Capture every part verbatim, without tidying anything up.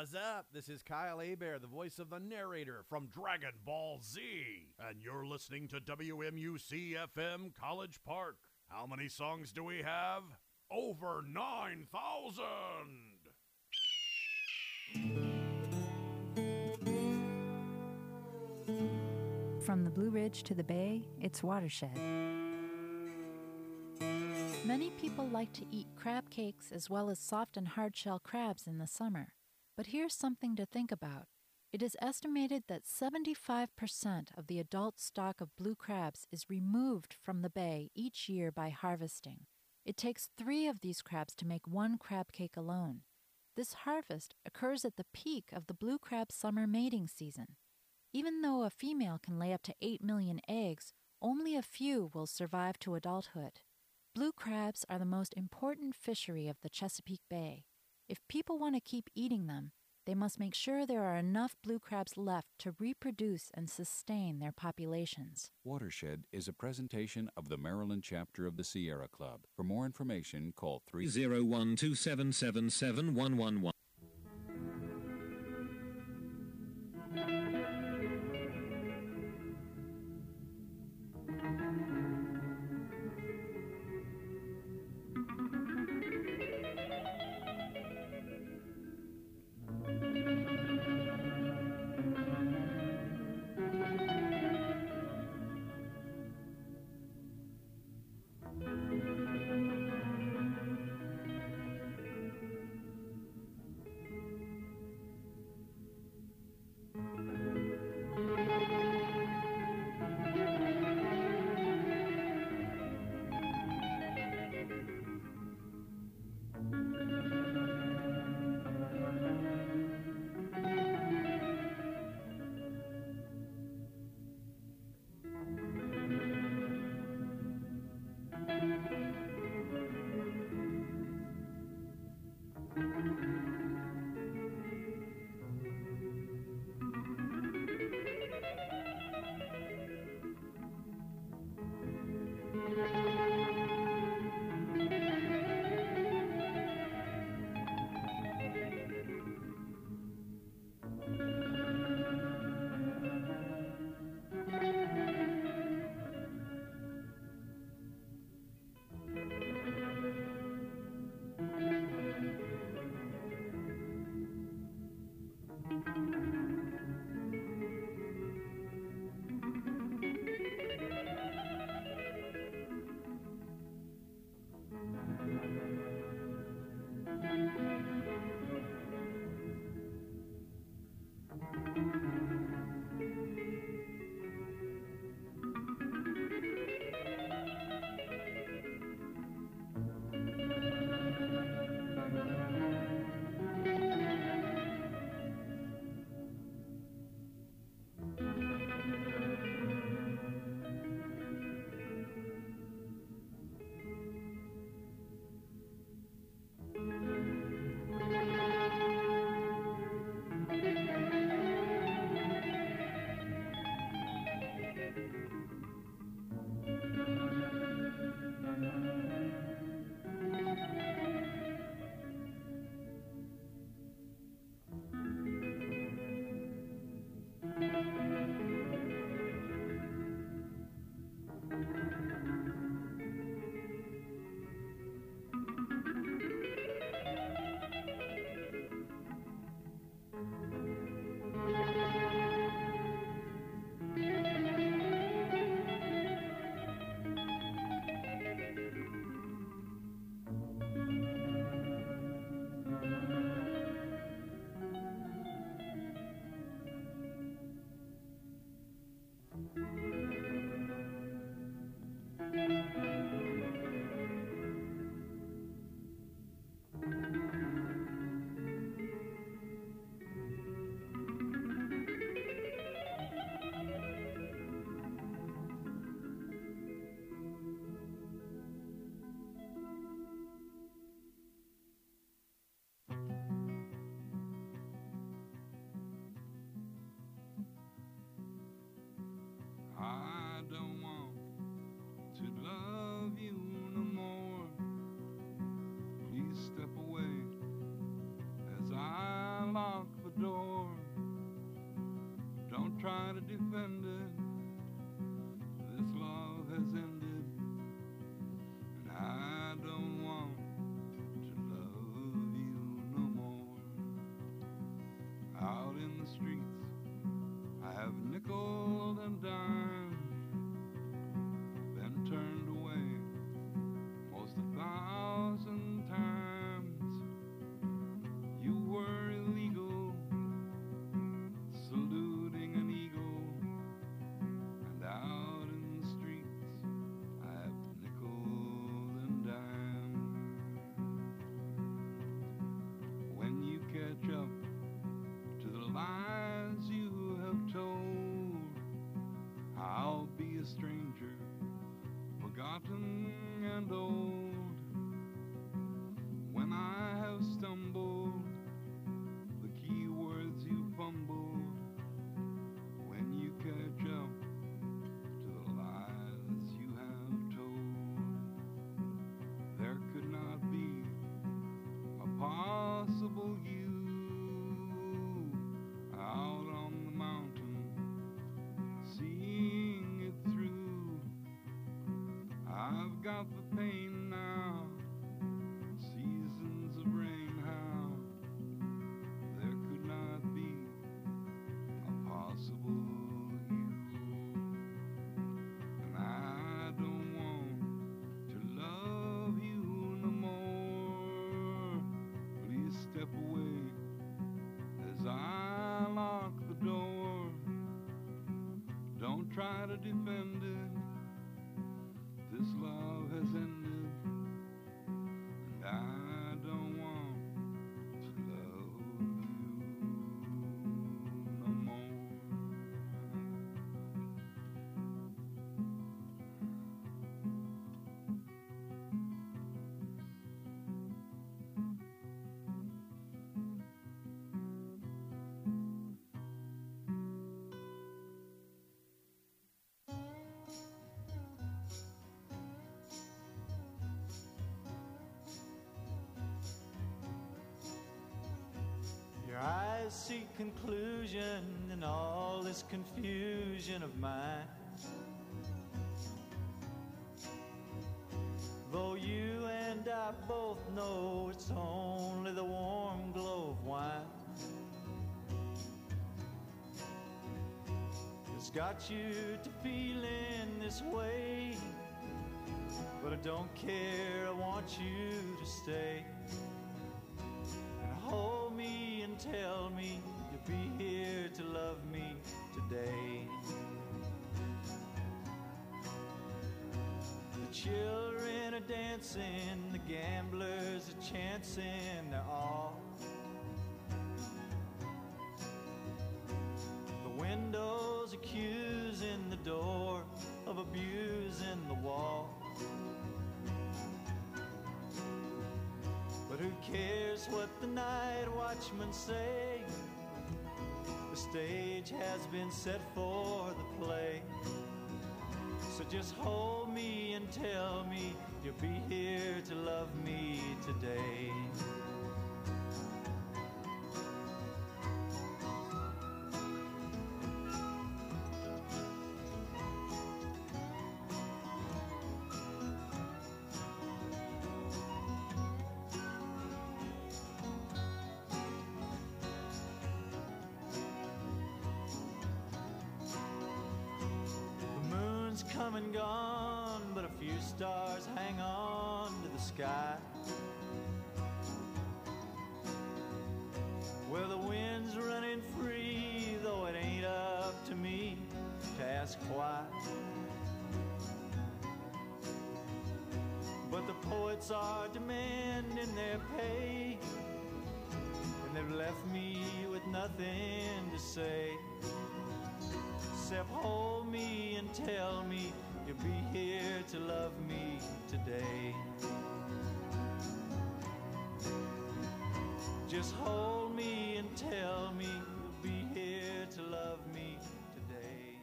What's up? This is Kyle Hebert, the voice of the narrator from Dragon Ball Z. And you're listening to W M U C F M College Park. How many songs do we have? Over nine thousand! From the Blue Ridge to the Bay, it's Watershed. Many people like to eat crab cakes as well as soft and hard-shell crabs in the summer. But here's something to think about. It is estimated that seventy-five percent of the adult stock of blue crabs is removed from the bay each year by harvesting. It takes three of these crabs to make one crab cake alone. This harvest occurs at the peak of the blue crab summer mating season. Even though a female can lay up to eight million eggs, only a few will survive to adulthood. Blue crabs are the most important fishery of the Chesapeake Bay. If people want to keep eating them, they must make sure there are enough blue crabs left to reproduce and sustain their populations. Watershed is a presentation of the Maryland chapter of the Sierra Club. For more information, call three zero one two seven seven seven one one one. defended. This love has ended, and I don't want to love you no more. Out in the streets, I have nickeled and dimed, been turned away most a thousand times. You were illegal, saluting an eagle, and out in the streets I have nickeled and dimed. When you catch up to the lies you have told, I'll be a stranger, forgotten and old. When I have stumbled, the key words you fumbled. When you catch up to the lies you have told, there could not be a possible you out on the mountain, seeing it through. I've got the pain now, seasons of rain, how there could not be a possible you. And I don't want to love you no more. Please step away as I lock the door. Don't try to defend it. This love has ended, and I don't want to love you no more. Your eyes seek conclusion in all this confusion of mine. Though you and I both know it's only the warm glow of wine that's got you to feeling this way. But I don't care, I want you to stay and hold me and tell me you'll be here to love me today. The children are dancing, the gamblers are chancing their all. The windows accusing the door of abusing the wall. But who cares what the night watchmen say? The stage has been set for the play. So just hold me and tell me you'll be here to love me today. Come and gone, but a few stars hang on to the sky. Well, the wind's running free, though it ain't up to me to ask why. But the poets are demanding their pay, and they've left me with nothing to say. Except hold me and tell me you'll be here to love me today. Just hold me and tell me you'll be here to love me today.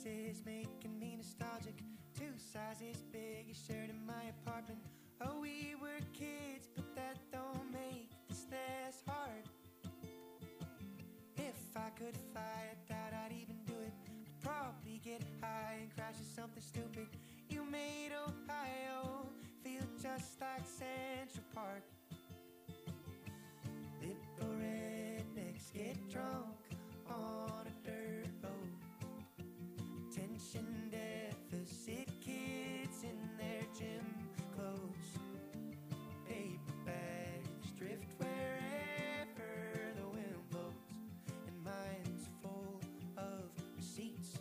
is making me nostalgic. Two sizes big, you shared in my apartment. Oh, we were kids, but that don't make this less hard. If I could fly, I doubt I'd even do it. I'd probably get high and crash into something stupid. You made Ohio feel just like Central Park. Little rednecks get drunk on a dirt road. Attention deficit kids in their gym clothes. Paper bags drift wherever the wind blows, and mine's full of receipts.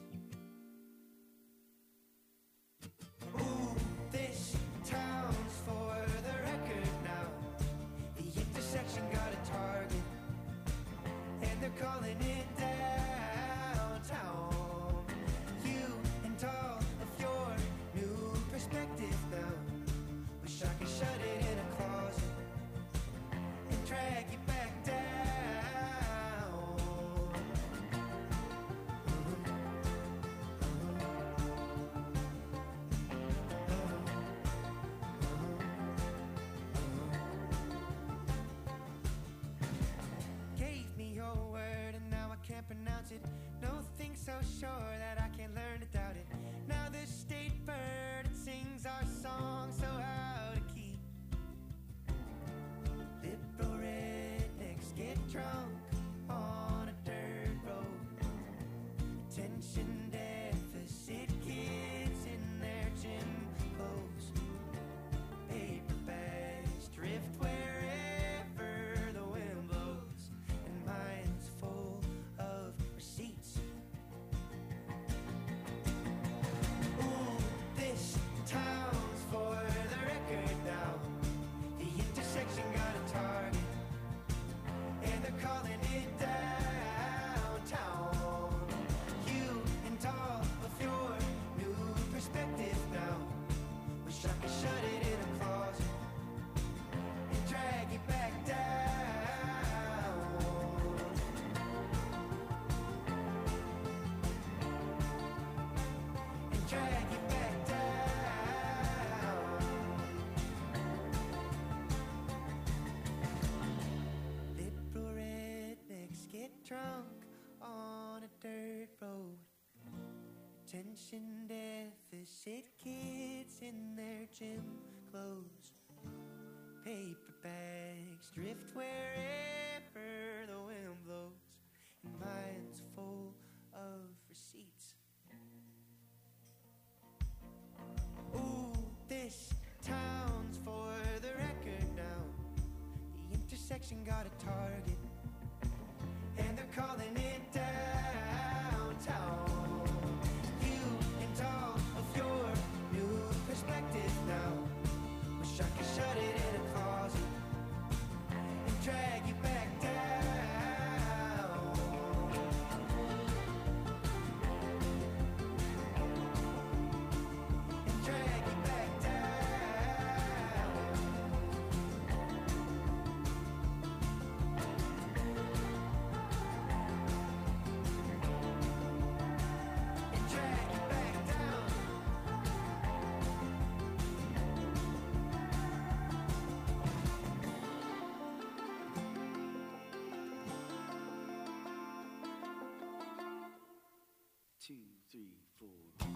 Ooh, this town's for the record now. The intersection got a target, and they're calling it downtown. You and all of your new perspective now. Wish I could shut it in a closet and drag you back down. Gave me your word and now I can't pronounce it. No thing so sure that I can't learn to doubt it. Now the state bird, it sings our song so out of key. Liberal rednecks get drunk on a dirt road. Attention deficit kids in their gym clothes. Paper bags drift wherever the wind blows, and mine's full of receipts. Ooh, this town's for the record now. The intersection got a target, and they're calling it downtown. You and all of your new perspective now. Wish I could shut it in a closet and drag you back down. And drag you back down. Liberal rednecks get drunk on a dirt road. Attention deficit kids in their gym clothes. Paper bags drift wherever the wind blows, and mine's full of receipts. Ooh, this town's for the record now. The intersection got a target, and they're calling it downtown. You and all of your new perspective now. Wish I could shut it in a closet and drag you back down. And drag you back down. And drag you back down. Two, three, four.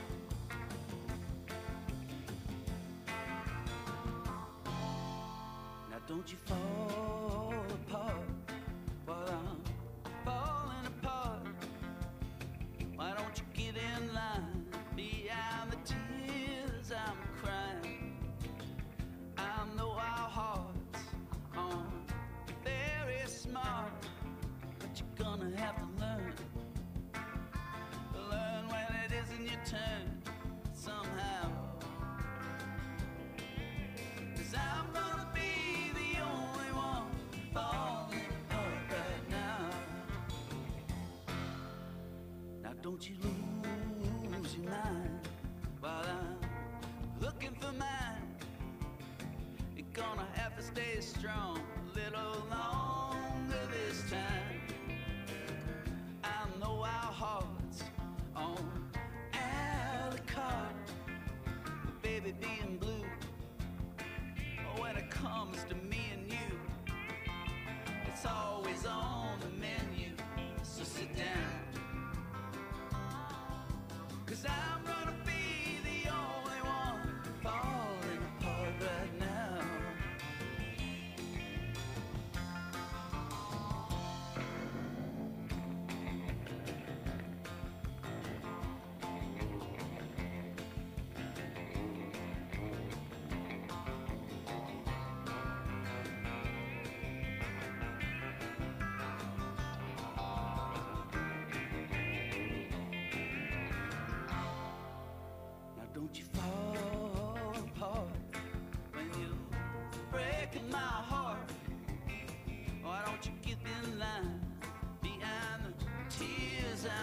Now don't you fall apart while I'm falling apart. Why don't you get in line behind the tears I'm crying? I know our hearts aren't very smart, but you're gonna have to learn. Learn when it isn't your turn somehow. 'Cause I'm gonna be the only one falling apart right now. Now don't you lose your mind while I'm looking for mine. You're gonna have to stay strong a little longer this time. I know our hearts on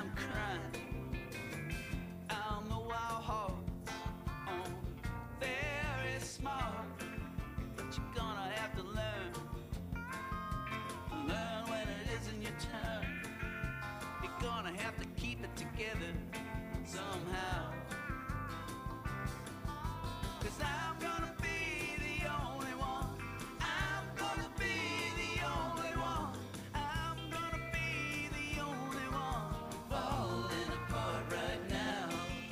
I'm crying. I'm the wild horse, oh, very smart, but you're gonna have to learn, learn when it isn't your turn. You're gonna have to keep it together somehow. 'Cause I'm gonna be the only one. I'm gonna be the only one. I'm gonna be the only one falling apart right now.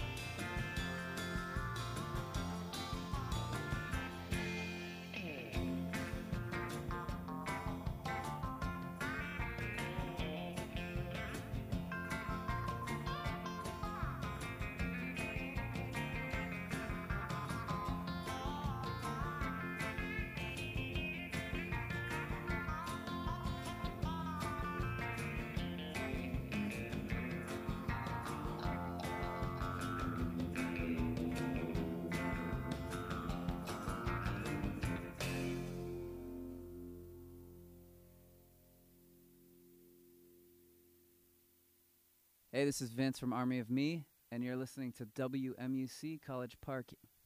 Hey, this is Vince from Army of Me, and you're listening to W M U C College Park.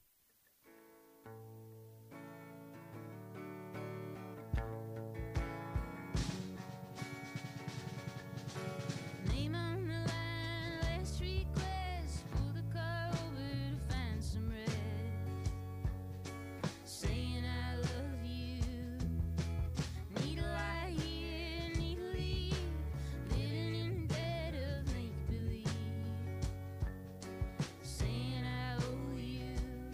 Name on the line, last request. Pull the car over to find some rest. Saying I love you. Need a lie here, need to leave. Living in bed of make believe. Saying I owe you.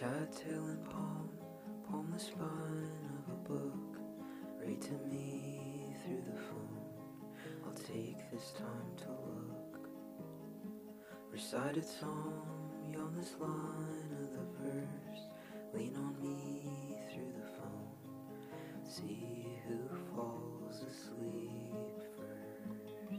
Cattail and palm, palm the spine of a book. Read to me through the phone. I'll take this time to look. Recited psalm, yawn this line of the verse. Lean on me through the phone. See who falls asleep first.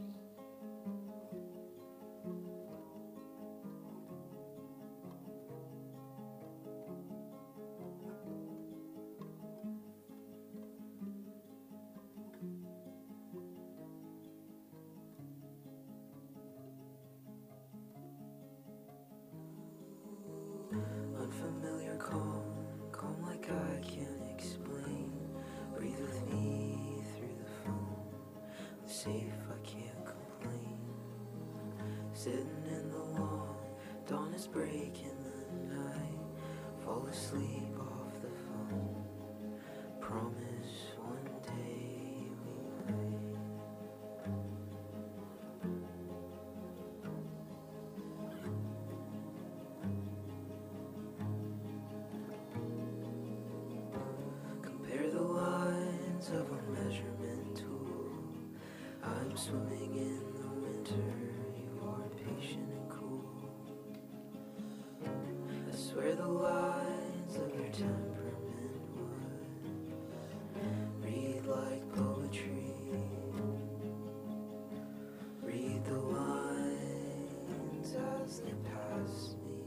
Unfamiliar calm, calm like I can't explain. Breathe with me through the phone. I'm safe, I can't complain. Sitting in the lawn, dawn is breaking the night. Fall asleep off the phone. Promise one day we might. Compare the lines of a measurement tool. I'm swimming in the winter, you are patient and cool. I swear the lines of your temperament would read like poetry. Read the lines as they pass me.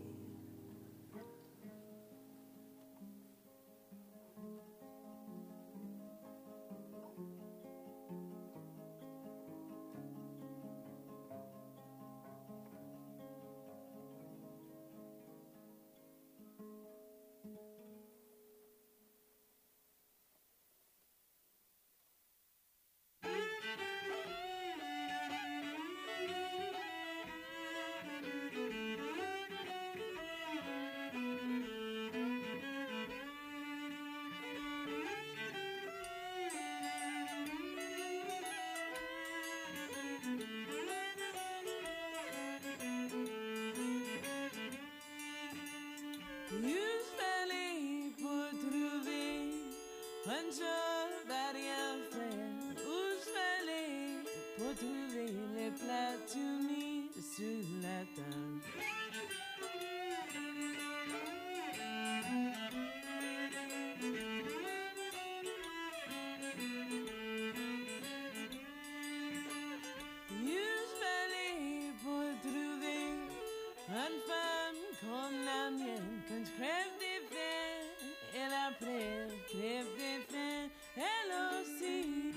Usually pour trouver un job à rien faire. Usually pour trouver les plats tout mis sur la table. Usually pour trouver une femme comme la mienne. Quand je crève des faim, elle après crève des faim, elle aussi.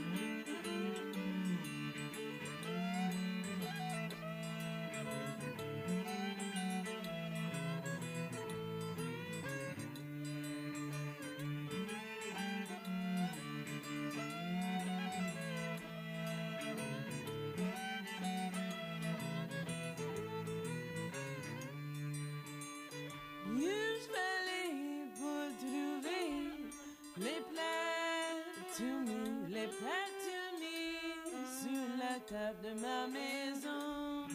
Usually pour trouver les plats to me, les plats to me sur la table de ma maison.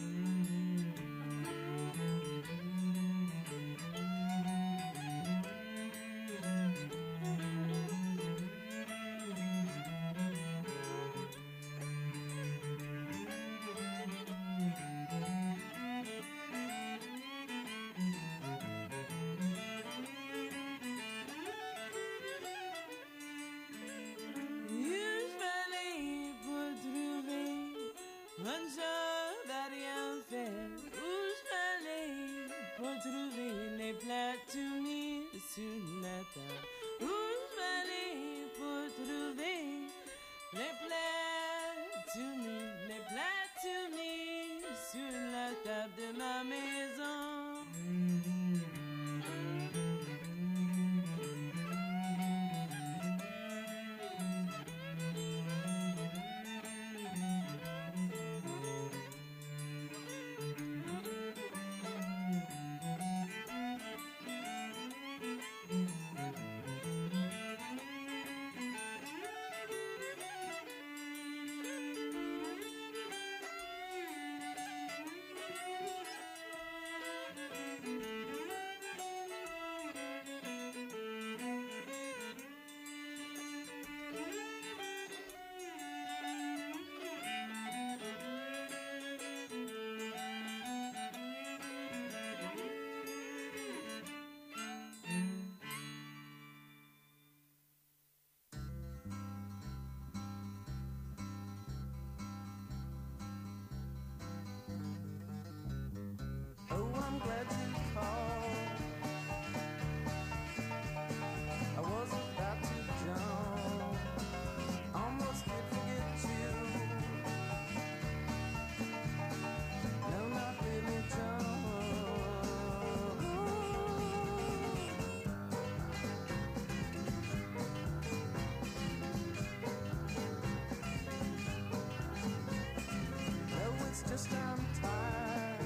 Usually pour trouver un job à rien faire. Usually pour trouver les plats tout mis sur la table. Usually pour trouver les plats tout mis, les plats tout mis sur la table de ma maison. It's just I'm tired.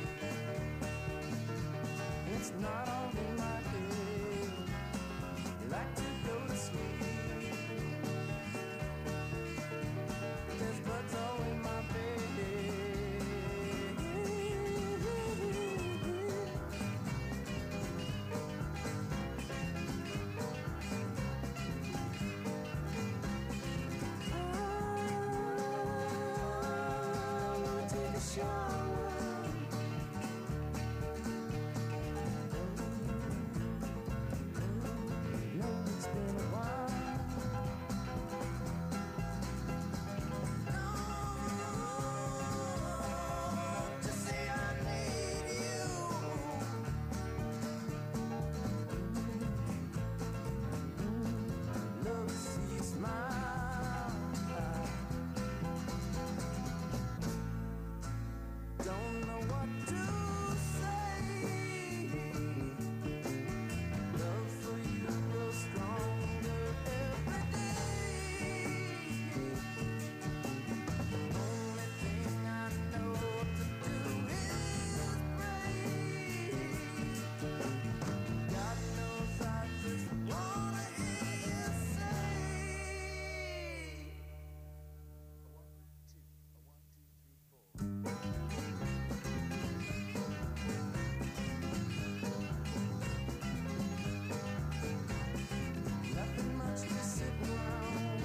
It's not only my head. Like to go to sleep. There's bugs all in my bed. I wanna take a shower. No, it's been a while. To say I need you. Love to see you smile. Don't know what to say. Love for you grows stronger every day. Only thing I know to do is pray. God knows I just wanna hear you say. Nothing much to sit around.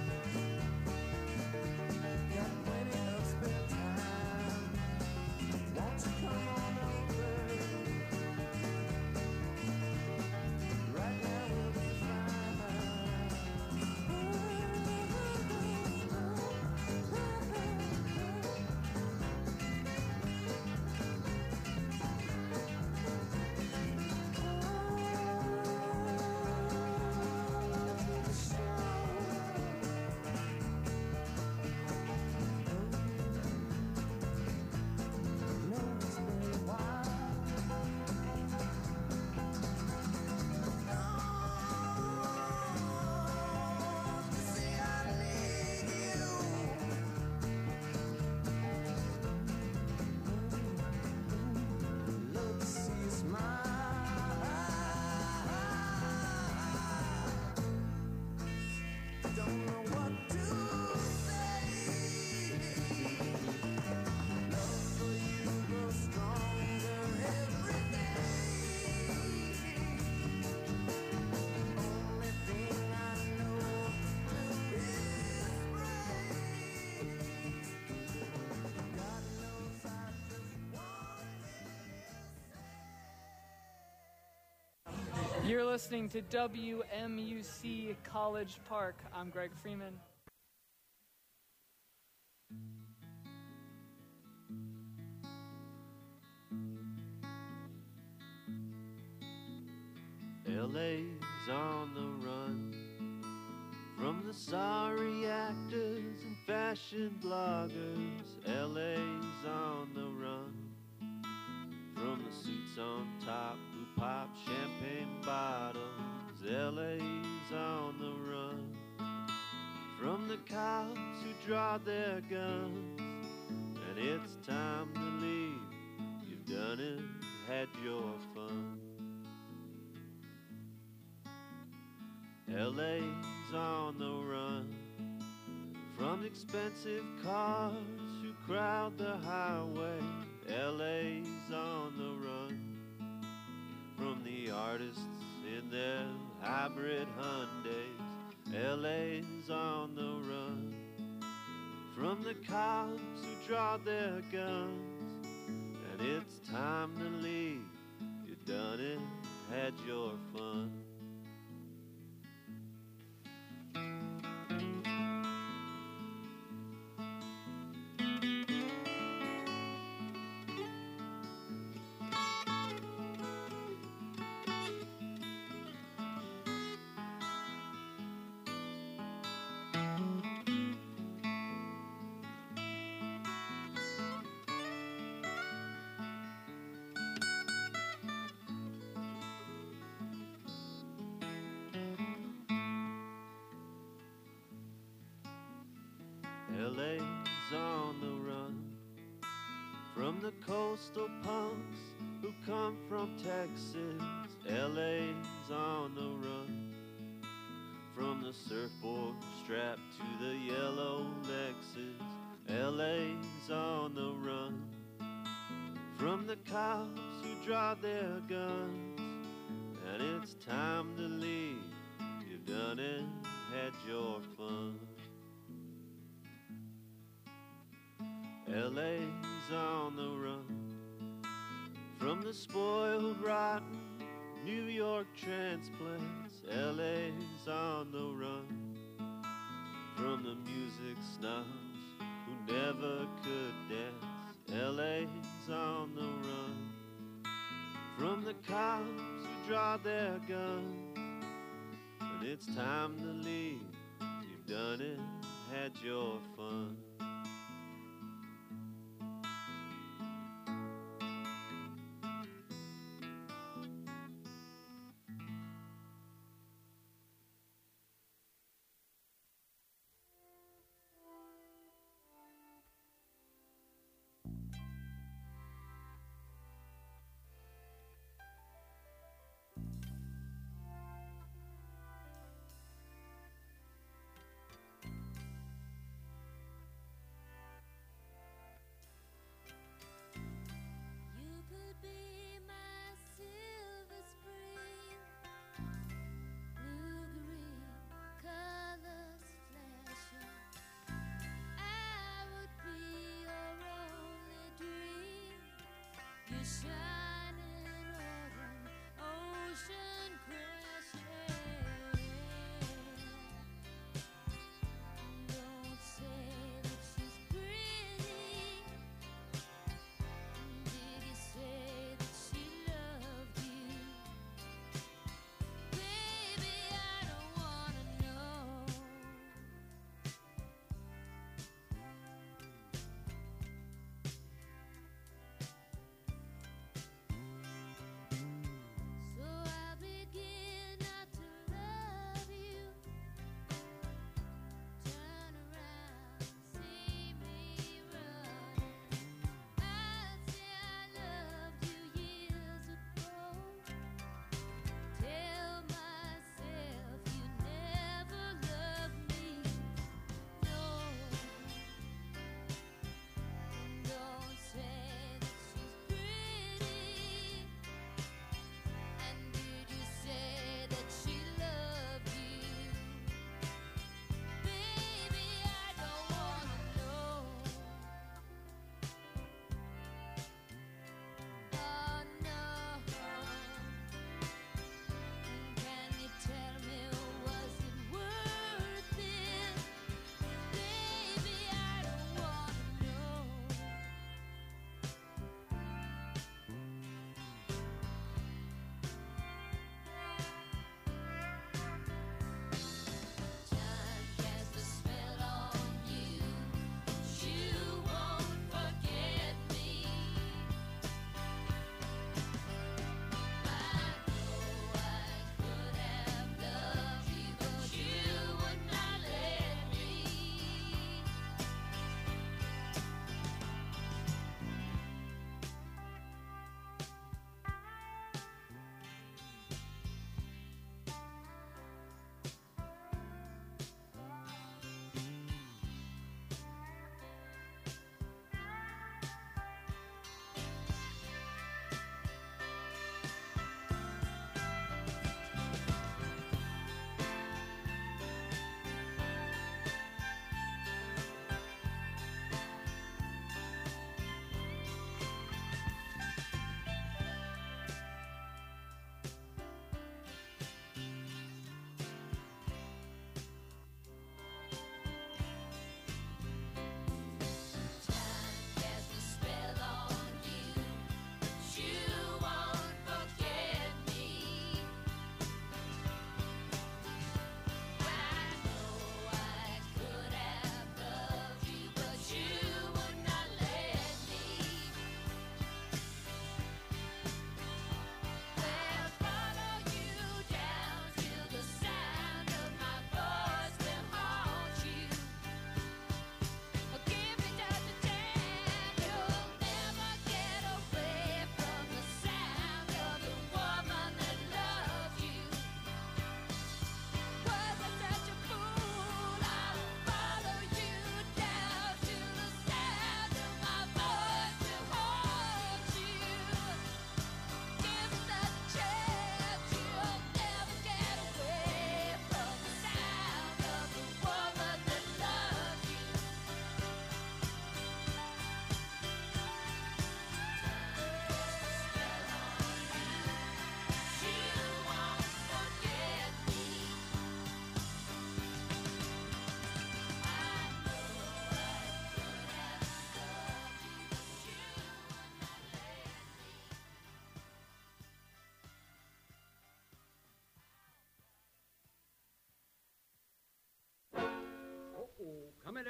Got plenty of spare time. Won't you come on over? Right now we'll be Love to see you smile. Don't know what to say. Love for you grows stronger every day. Only thing I know to do is pray. God knows I just wanna. You're listening to W M U C College Park. I'm Greg Freeman. L A's on the run from the sorry actors and fashion bloggers. L A's on the run from the suits on top who pop champagne bottles. L A's on the run from the cops who draw their guns. And it's time to leave. You've done it, had your fun. L A's on the run from expensive cars who crowd the highway. L A's on the run from the artists in their hybrid Hyundais. L A's on the run from the cops who draw their guns. And it's time to leave. You've done it, had your fun. L A's on the run From the coastal punks who come from Texas, L A's on the run. From the surfboard strapped to the yellow Lexus, L A's on the run. From the cops who draw their guns, and it's time to leave. You've done it, had your fun. L A's on the run. From the spoiled, rotten New York transplants, L A's on the run. From the music snobs who never could dance, L A's on the run. From the cops who draw their guns, and it's time to leave. You've done it, had your fun.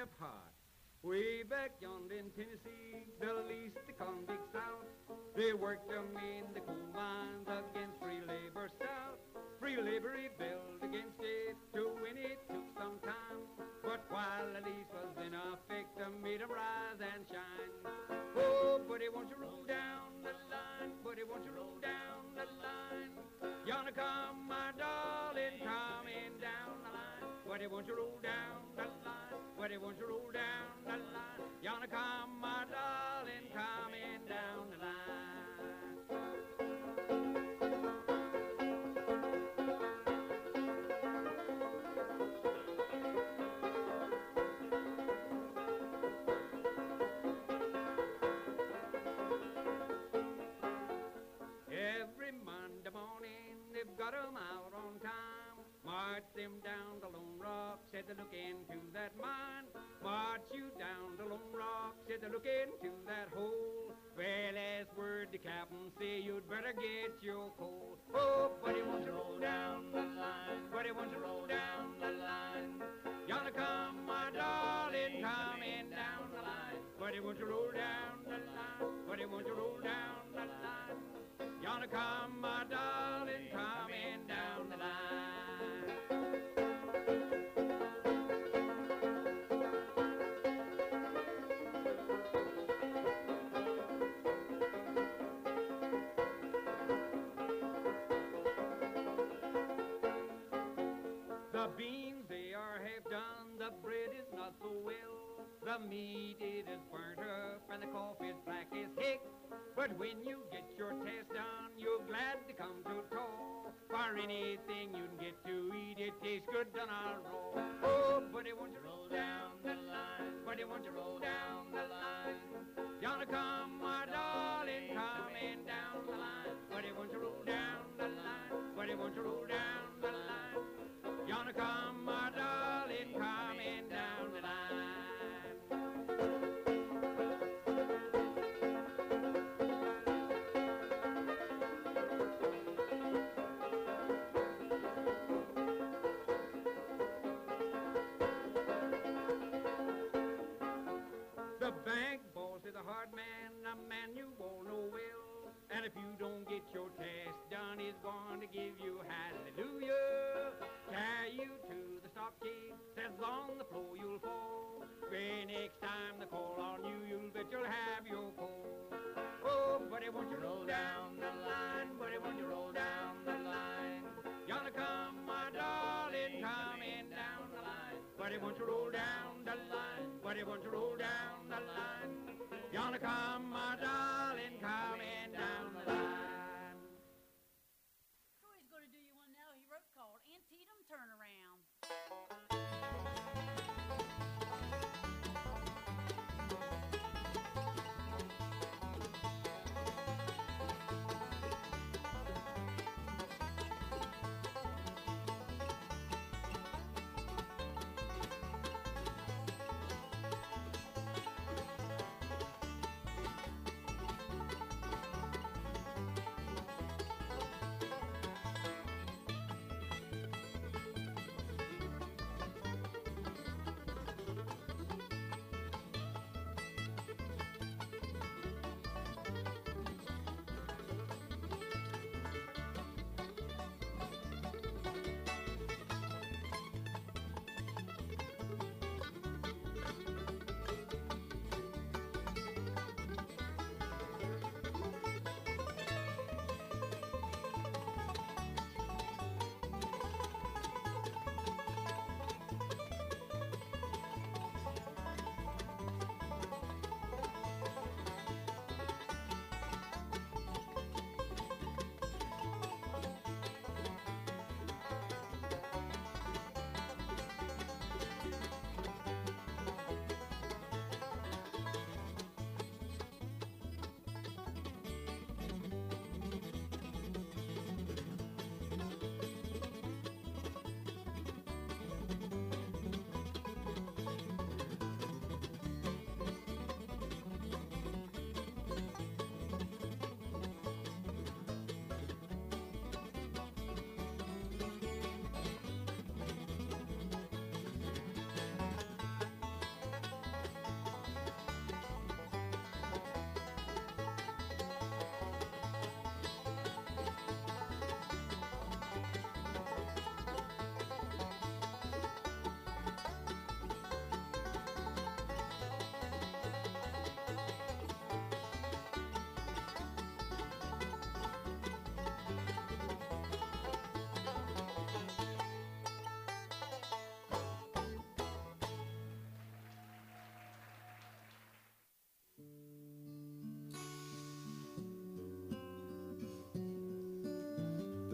of heart. Way back yonder in Tennessee, the least the convicts out. They worked them in the coal mines against free labor stout. Free labor rebelled against it to win it took some time. But while the lease was in effect, they made 'em rise and shine. Oh, buddy, won't you roll down the line? Buddy, won't you roll down the line? Yonder come my darling, coming down the line. Buddy, won't you roll down the line? Buddy, won't you roll down the line? Yonder come my darling, coming down the line. Every Monday morning, they've got 'em out on time. March them down to Lone Rock, said to look into that mine. March you down to Lone Rock, said to look into that hole. Well, as word the captain say, you'd better get your coal. Oh, buddy, won't you roll down the line? Buddy, won't you roll down the line? Yonder come my darling, coming down the line. Buddy, won't you roll down the line? Buddy, won't you roll down the line? Yonder come my darling, coming down the line. The beans, they are half done, the bread is not so well. The meat, it is burnt up, and the coffee is black as heck. But when you get your task done, you're glad to come to call. For anything you can get to eat, it tastes good done all raw. Oh, buddy, won't you roll down the line? Buddy, won't you roll down the line? Yonder come my darling, coming down the line. Buddy, won't you roll down the line? Buddy, won't you roll down the line? Yonder come my darling, coming down the line. The bank boss is a hard man, a man you all know well. And if you don't get your task done, he's going to give you hallelujah. Carry you to the stock cage, says on the floor you'll fall. Way next time they call on you, you'll bet you'll have your coal. Oh, buddy, won't you roll down the line? Buddy, won't you roll down the line? Yonder come my darling, coming down the line. Buddy, won't you roll down the line? Buddy, won't you roll down the line? Yonder come my darling, coming down the line. Troy's going to do you one now he wrote called Antietam Turnaround.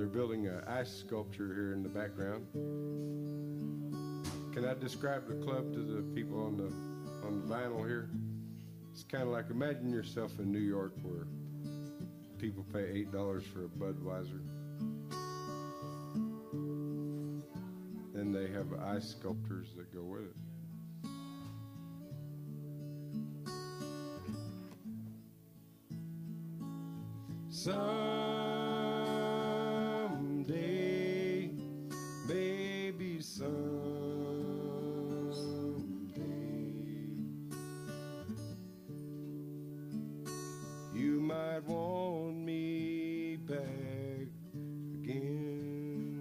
building an ice sculpture here in the background. Can I describe the club to the people on the on the vinyl here? It's kind of like, imagine yourself in New York where people pay eight dollars for a Budweiser. And they have ice sculptures that go with it. Someday, baby, someday, you might want me back again.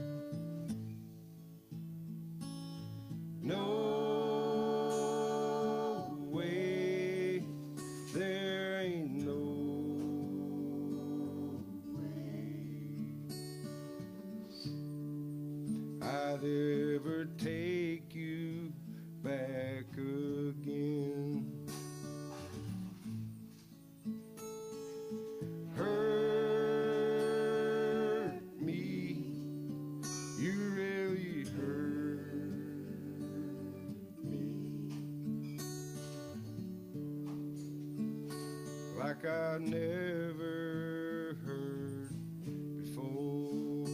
No way, there ain't no I'd ever take you back again. Hurt me, you really hurt me, like I never hurt before.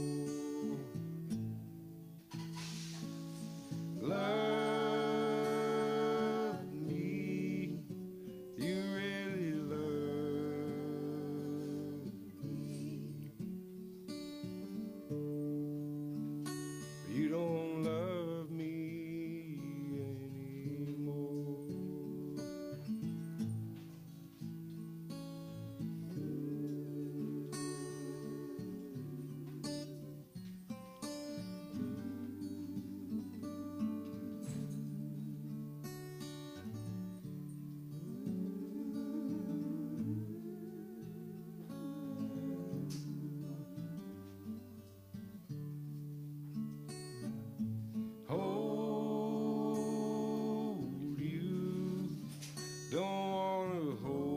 Love me, you really love me. You don't love me anymore. Hold you, don't wanna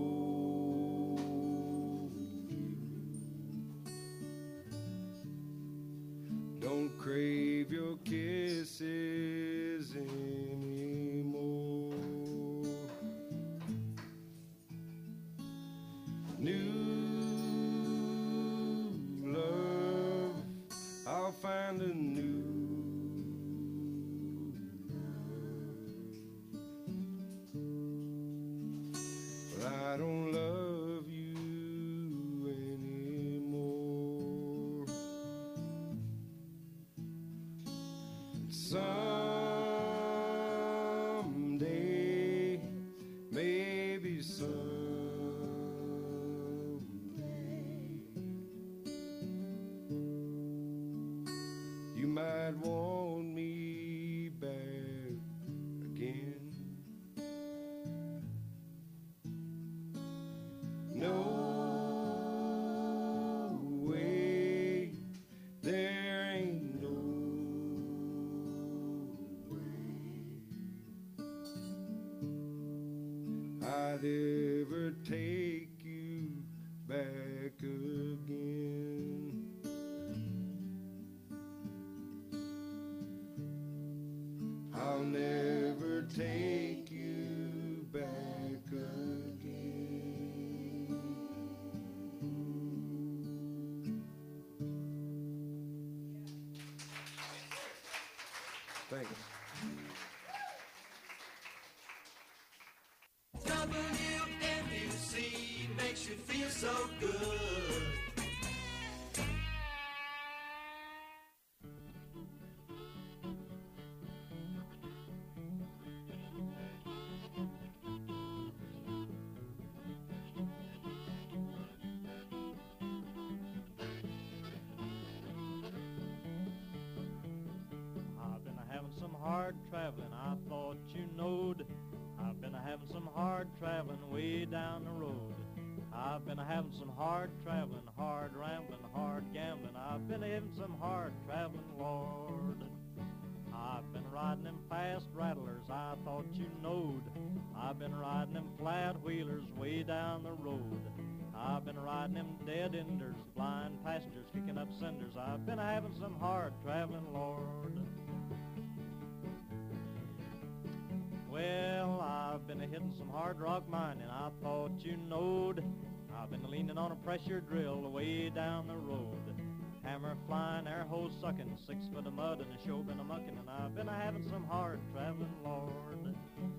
hold you. Don't crave your kisses anymore. New love, I'll find a new. But I don't love you anymore. Someday, maybe someday, you might want me back again. No way, there ain't no way I'd ever take you back again. I'll never take you back again. Thanks. W M U C makes you feel so good. I've been having some hard traveling, I thought you knowed. I've been having some hard traveling way down the road. I've been having some hard traveling, hard rambling, hard gambling. I've been having some hard traveling, Lord. I've been riding them fast rattlers, I thought you knowed. I've been riding them flat wheelers way down the road. I've been riding them dead enders, blind passengers kicking up cinders. I've been having some hard traveling, Lord. Well, I've been hitting some hard rock mining, I thought you knowed. I've been leaning on a pressure drill way down the road. Hammer flying, air hose sucking, six foot of mud and a show been a mucking, and I've been a having some hard traveling, Lord.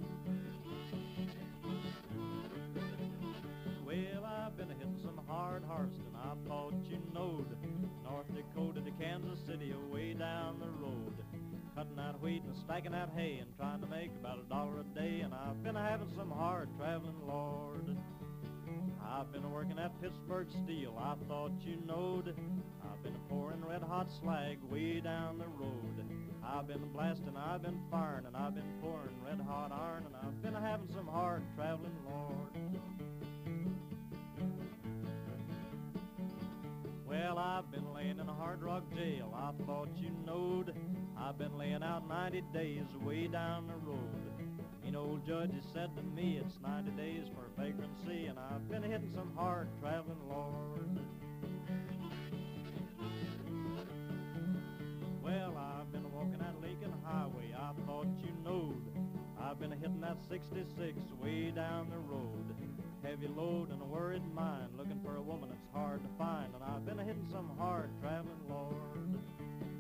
Well, I've been a hitting some hard harvesting, I thought you knowed. North Dakota to Kansas City, way down the road. Cutting out wheat and stacking out hay and trying to make about a dollar a day, and I've been a having some hard traveling, Lord. I've been working at Pittsburgh Steel, I thought you knowed. I've been pouring red hot slag way down the road. I've been blasting, I've been firing, and I've been pouring red hot iron, and I've been having some hard traveling, Lord. Well, I've been laying in a hard rock jail, I thought you knowed. I've been laying out ninety days way down the road. Mean old judge has said to me it's ninety days for vagrancy, and I've been hitting some hard traveling, Lord. Well, I've been walking that Lincoln Highway, I thought you knowed. I've been hitting that sixty-six way down the road. Heavy load and a worried mind, looking for a woman that's hard to find, and I've been hitting some hard traveling, Lord.